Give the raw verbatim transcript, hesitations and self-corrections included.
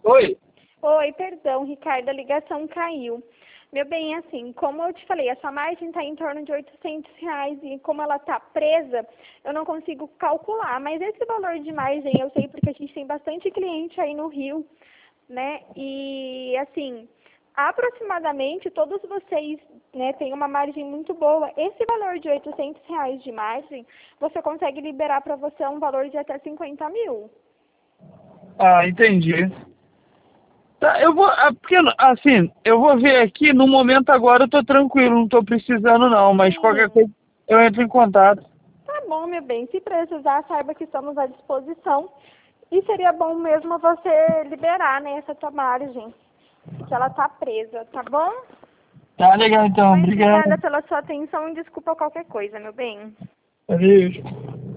Oi. Oi, perdão, Ricardo, a ligação caiu. Meu bem, assim, como eu te falei, a sua margem está em torno de oitocentos reais e como ela está presa, eu não consigo calcular. Mas esse valor de margem eu sei porque a gente tem bastante cliente aí no Rio, né? E, assim, aproximadamente todos vocês, né, têm uma margem muito boa. Esse valor de oitocentos reais de margem, você consegue liberar para você um valor de até cinquenta mil. Ah, entendi. Tá, eu vou, ah, porque, assim, eu vou ver aqui, no momento agora eu tô tranquilo, não tô precisando não, mas qualquer Sim. coisa eu entro em contato. Tá bom, meu bem. Se precisar, saiba que estamos à disposição. E seria bom mesmo você liberar, né, essa tua margem, que ela tá presa, tá bom? Tá legal então, Muito obrigado. obrigada pela sua atenção e desculpa qualquer coisa, meu bem. Adeus.